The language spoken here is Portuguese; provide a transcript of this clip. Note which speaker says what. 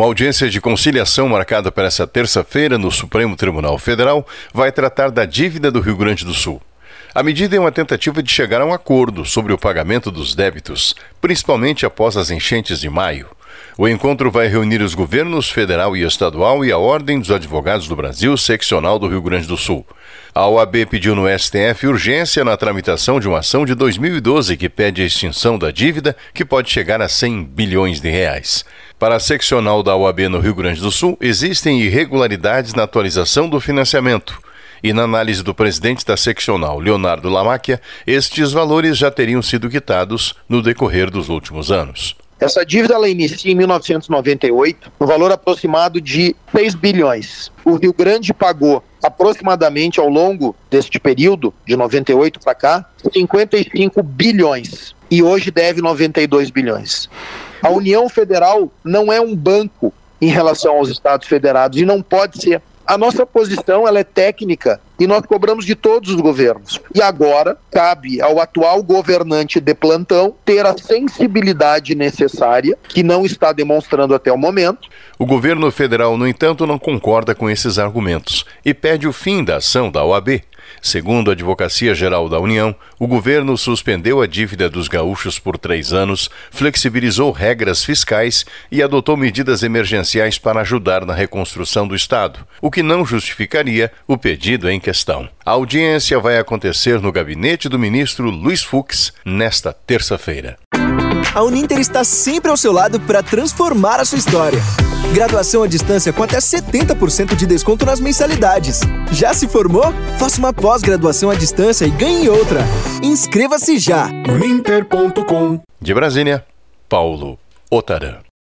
Speaker 1: Uma audiência de conciliação marcada para essa terça-feira no Supremo Tribunal Federal vai tratar da dívida do Rio Grande do Sul. A medida é uma tentativa de chegar a um acordo sobre o pagamento dos débitos, principalmente após as enchentes de maio. O encontro vai reunir os governos federal e estadual e a Ordem dos Advogados do Brasil, seccional do Rio Grande do Sul. A OAB pediu no STF urgência na tramitação de uma ação de 2012 que pede a extinção da dívida, que pode chegar a 100 bilhões de reais. Para a seccional da OAB no Rio Grande do Sul, existem irregularidades na atualização do financiamento. E na análise do presidente da seccional, Leonardo Lamacchia, estes valores já teriam sido quitados no decorrer dos últimos anos.
Speaker 2: Essa dívida ela inicia em 1998, no valor aproximado de 6 bilhões. O Rio Grande pagou aproximadamente ao longo deste período, de 98 para cá, 55 bilhões. E hoje deve 92 bilhões. A União Federal não é um banco em relação aos Estados Federados e não pode ser. A nossa posição ela é técnica e nós cobramos de todos os governos. E agora cabe ao atual governante de plantão ter a sensibilidade necessária, que não está demonstrando até o momento.
Speaker 1: O governo federal, no entanto, não concorda com esses argumentos e pede o fim da ação da OAB. Segundo a Advocacia Geral da União, o governo suspendeu a dívida dos gaúchos por 3 anos, flexibilizou regras fiscais e adotou medidas emergenciais para ajudar na reconstrução do Estado, o que não justificaria o pedido em questão. A audiência vai acontecer no gabinete do ministro Luiz Fux nesta terça-feira.
Speaker 3: A Uninter está sempre ao seu lado para transformar a sua história. Graduação à distância com até 70% de desconto nas mensalidades. Já se formou? Faça uma pós-graduação à distância e ganhe outra. Inscreva-se já.
Speaker 4: Uninter.com.
Speaker 1: De Brasília, Paulo Otarã.